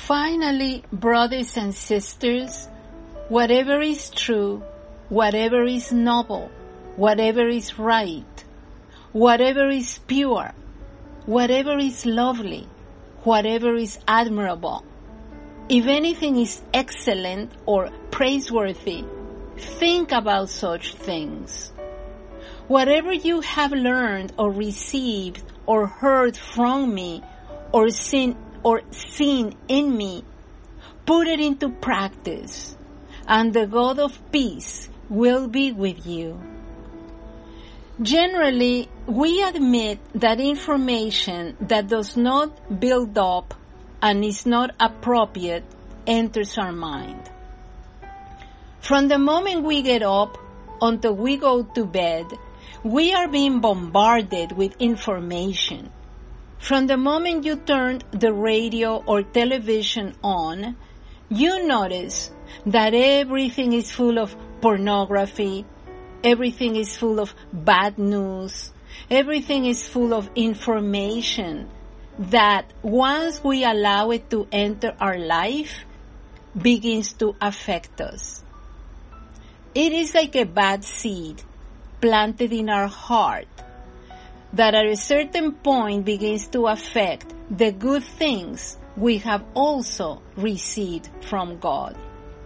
Finally, brothers and sisters, whatever is true, whatever is noble, whatever is right, whatever is pure, whatever is lovely, whatever is admirable, if anything is excellent or praiseworthy, think about such things. Whatever you have learned or received or heard from me or seen in me, put it into practice, and the God of peace will be with you. Generally, we admit that information that does not build up and is not appropriate enters our mind. From the moment we get up until we go to bed, we are being bombarded with information. From the moment you turn the radio or television on, you notice that everything is full of pornography, everything is full of bad news, everything is full of information that once we allow it to enter our life, begins to affect us. It is like a bad seed planted in our heart that at a certain point begins to affect the good things we have also received from God.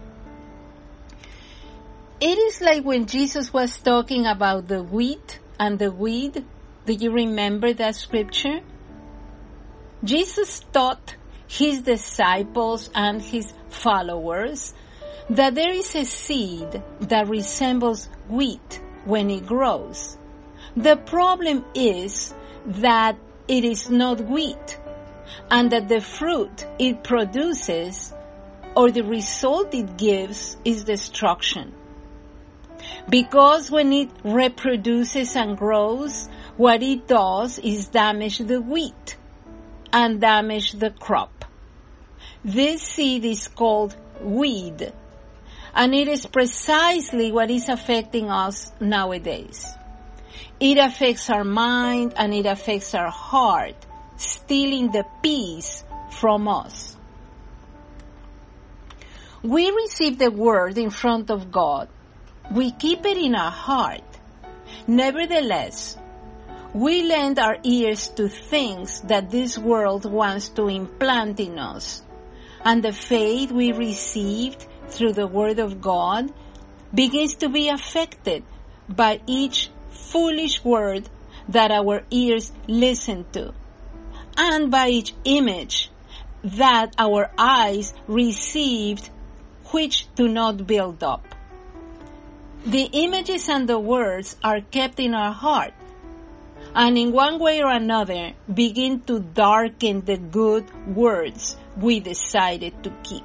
It is like when Jesus was talking about the wheat and the weed. Do you remember that scripture? Jesus taught his disciples and his followers that there is a seed that resembles wheat when it grows. The problem is that it is not wheat, and that the fruit it produces or the result it gives is destruction. Because when it reproduces and grows, what it does is damage the wheat and damage the crop. This seed is called weed, and it is precisely what is affecting us nowadays. It affects our mind and it affects our heart, stealing the peace from us. We receive the word in front of God. We keep it in our heart. Nevertheless, we lend our ears to things that this world wants to implant in us. And the faith we received through the word of God begins to be affected by each foolish word that our ears listen to, and by each image that our eyes received, which do not build up. The images and the words are kept in our heart, and in one way or another begin to darken the good words we decided to keep.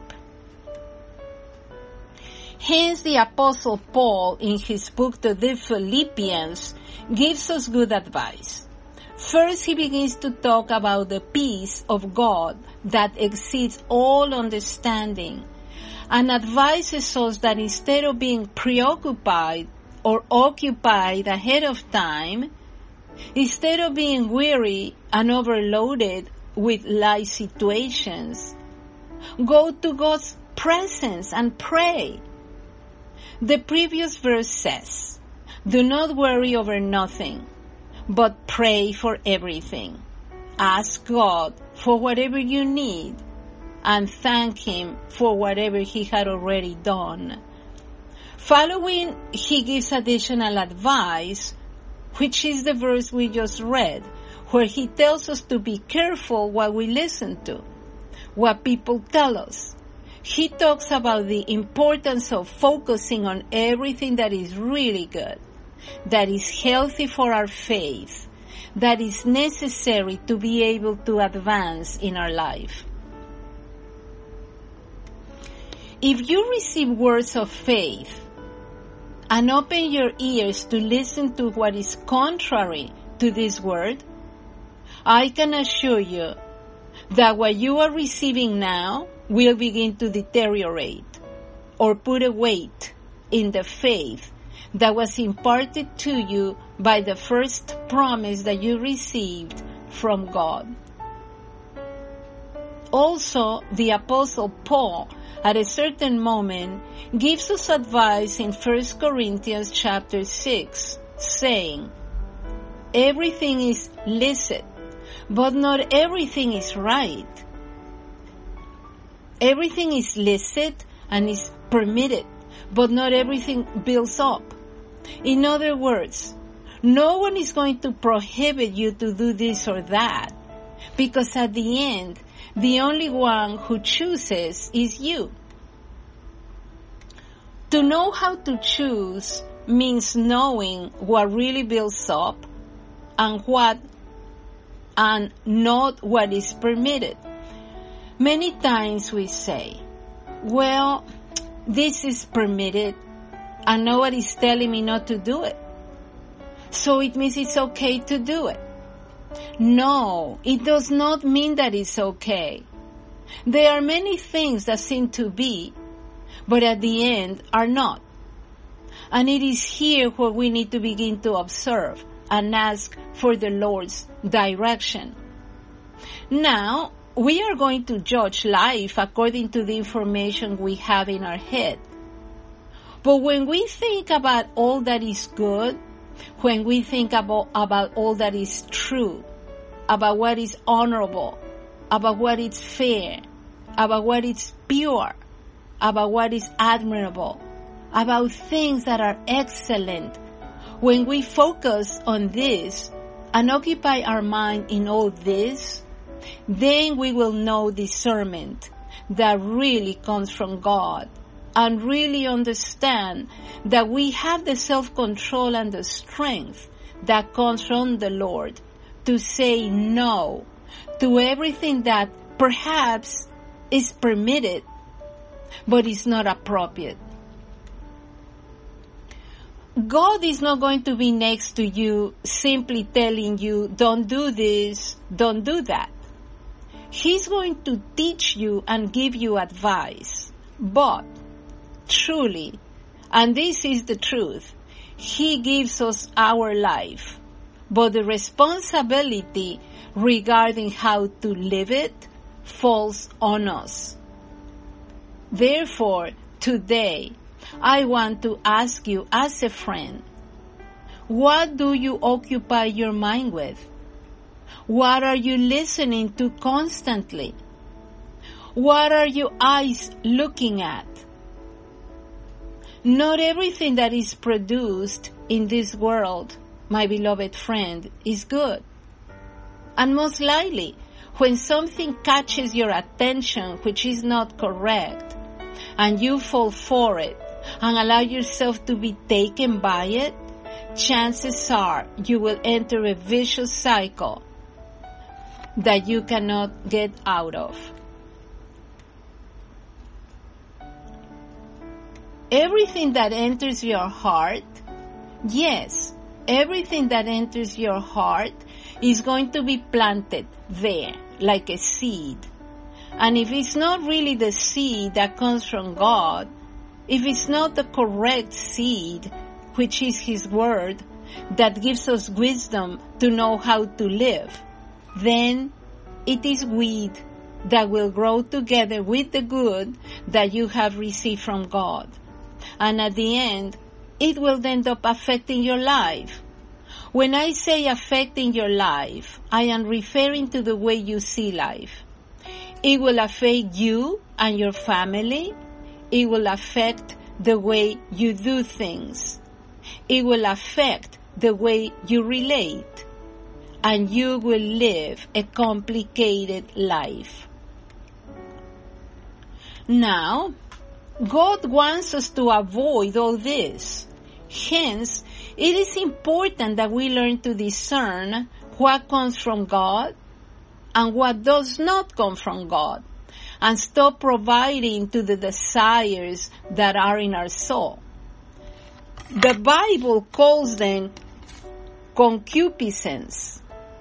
Hence, the Apostle Paul, in his book to the Philippians, gives us good advice. First, he begins to talk about the peace of God that exceeds all understanding, and advises us that instead of being preoccupied or occupied ahead of time, instead of being weary and overloaded with life situations, go to God's presence and pray. The previous verse says, "Do not worry over nothing, but pray for everything. Ask God for whatever you need, and thank Him for whatever He had already done." Following, he gives additional advice, which is the verse we just read, where he tells us to be careful what we listen to, what people tell us. He talks about the importance of focusing on everything that is really good, that is healthy for our faith, that is necessary to be able to advance in our life. If you receive words of faith and open your ears to listen to what is contrary to this word, I can assure you that what you are receiving now will begin to deteriorate or put a weight in the faith that was imparted to you by the first promise that you received from God. Also, the Apostle Paul, at a certain moment, gives us advice in 1 Corinthians chapter 6, saying, everything is licit, but not everything is right. Everything is licit and is permitted, but not everything builds up. In other words, no one is going to prohibit you to do this or that, because at the end, the only one who chooses is you. To know how to choose means knowing what really builds up and not what is permitted. Many times we say, well, this is permitted and nobody's telling me not to do it, so it means it's okay to do it. No, it does not mean that it's okay. There are many things that seem to be, but at the end are not. And it is here where we need to begin to observe and ask for the Lord's direction. Now, we are going to judge life according to the information we have in our head. But when we think about all that is good, when we think about all that is true, about what is honorable, about what is fair, about what is pure, about what is admirable, about things that are excellent, when we focus on this and occupy our mind in all this, then we will know discernment that really comes from God, and really understand that we have the self-control and the strength that comes from the Lord to say no to everything that perhaps is permitted, but is not appropriate. God is not going to be next to you simply telling you, don't do this, don't do that. He's going to teach you and give you advice. But truly, and this is the truth, He gives us our life, but the responsibility regarding how to live it falls on us. Therefore, today, I want to ask you as a friend, what do you occupy your mind with? What are you listening to constantly? What are your eyes looking at? Not everything that is produced in this world, my beloved friend, is good. And most likely, when something catches your attention which is not correct, and you fall for it, and allow yourself to be taken by it, chances are you will enter a vicious cycle that you cannot get out of. Everything that enters your heart, yes, everything that enters your heart is going to be planted there like a seed. And if it's not really the seed that comes from God, if it's not the correct seed, which is His Word, that gives us wisdom to know how to live, then it is weed that will grow together with the good that you have received from God. And at the end, it will end up affecting your life. When I say affecting your life, I am referring to the way you see life. It will affect you and your family. It will affect the way you do things. It will affect the way you relate. And you will live a complicated life. Now, God wants us to avoid all this. Hence, it is important that we learn to discern what comes from God and what does not come from God, and stop providing to the desires that are in our soul. The Bible calls them concupiscence.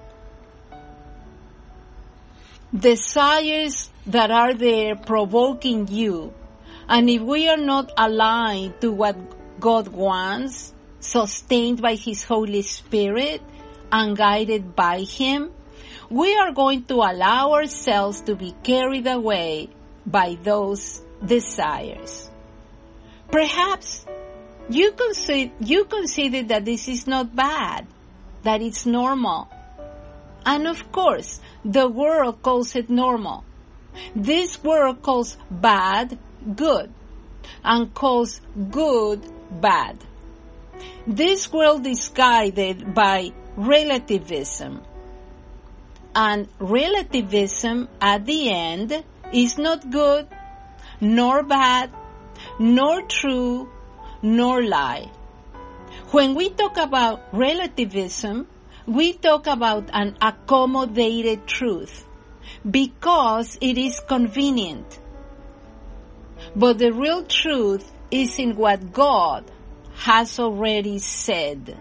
Desires that are there provoking you. And if we are not aligned to what God wants, sustained by His Holy Spirit and guided by Him, we are going to allow ourselves to be carried away by those desires. Perhaps you consider that this is not bad, that it's normal. And of course, the world calls it normal. This world calls bad good, and calls good bad. This world is guided by relativism. And relativism at the end is not good, nor bad, nor true, nor lie. When we talk about relativism, we talk about an accommodated truth because it is convenient. But the real truth is in what God has already said.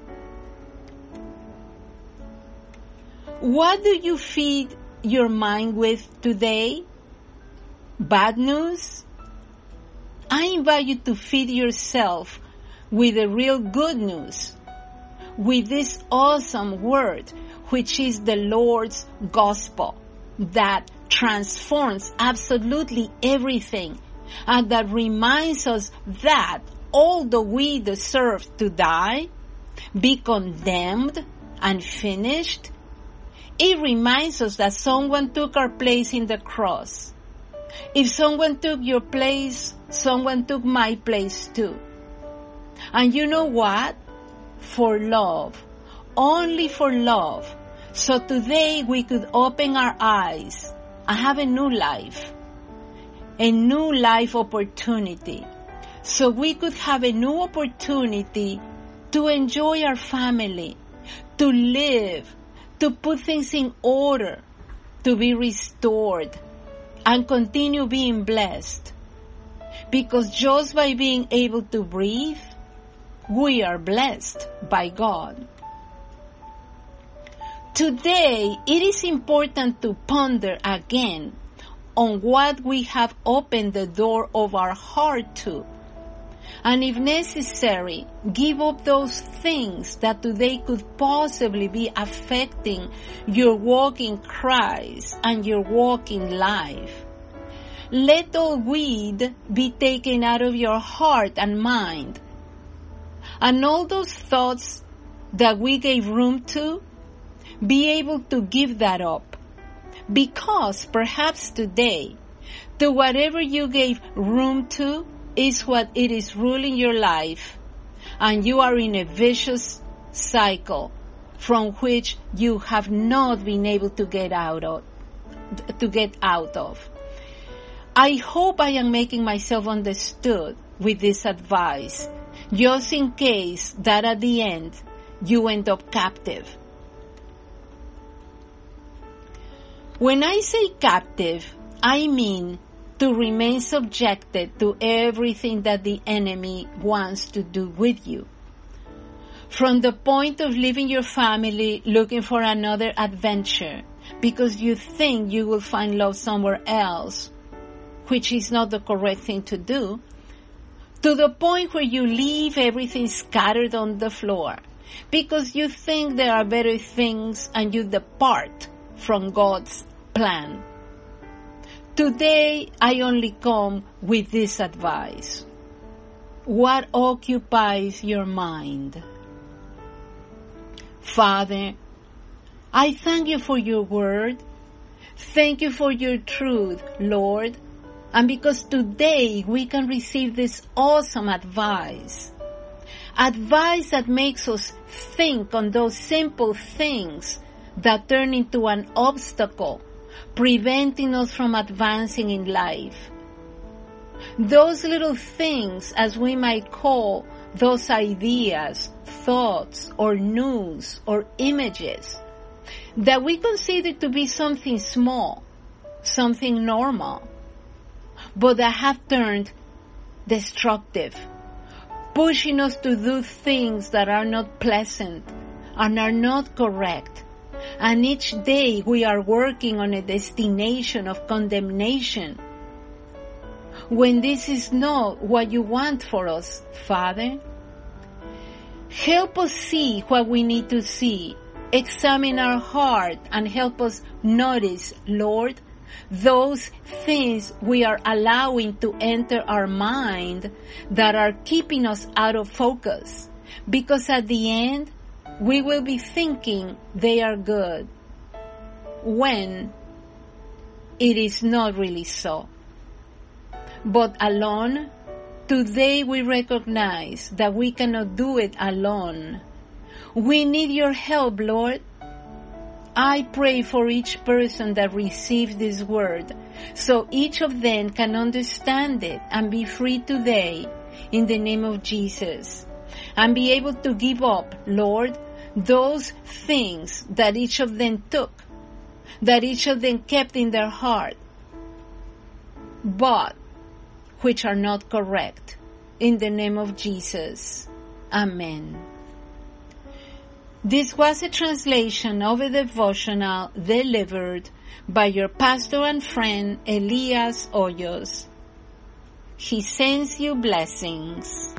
What do you feed your mind with today? Bad news? I invite you to feed yourself with the real good news, with this awesome word, which is the Lord's gospel, that transforms absolutely everything, and that reminds us that although we deserve to die, be condemned and finished, it reminds us that someone took our place in the cross. If someone took your place, someone took my place too. And you know what? For love. Only for love. So today we could open our eyes and have a new life. A new life opportunity. So we could have a new opportunity to enjoy our family, to live, to put things in order, to be restored, and continue being blessed. Because just by being able to breathe, we are blessed by God. Today, it is important to ponder again on what we have opened the door of our heart to. And if necessary, give up those things that today could possibly be affecting your walk in Christ and your walk in life. Let all weed be taken out of your heart and mind. And all those thoughts that we gave room to, be able to give that up. Because perhaps today, to whatever you gave room to, is what it is ruling your life, and you are in a vicious cycle from which you have not been able to get out of. I hope I am making myself understood with this advice, just in case that at the end you end up captive. When I say captive, I mean to remain subjected to everything that the enemy wants to do with you. From the point of leaving your family looking for another adventure because you think you will find love somewhere else, which is not the correct thing to do, to the point where you leave everything scattered on the floor because you think there are better things and you depart from God's plan. Today, I only come with this advice. What occupies your mind? Father, I thank you for your word. Thank you for your truth, Lord. And because today we can receive this awesome advice. Advice that makes us think on those simple things that turn into an obstacle, preventing us from advancing in life. Those little things, as we might call those ideas, thoughts, or news, or images, that we consider to be something small, something normal, but that have turned destructive, pushing us to do things that are not pleasant and are not correct. And each day we are working on a destination of condemnation, when this is not what you want for us, Father. Help us see what we need to see examine our heart and help us notice, Lord, those things we are allowing to enter our mind that are keeping us out of focus. Because at the end, we will be thinking they are good when it is not really so. But alone, today we recognize that we cannot do it alone. We need your help, Lord. I pray for each person that receives this word, so each of them can understand it and be free today in the name of Jesus, and be able to give up, Lord, those things that each of them took, that each of them kept in their heart, but which are not correct. In the name of Jesus. Amen. This was a translation of a devotional delivered by your pastor and friend Elias Hoyos. He sends you blessings.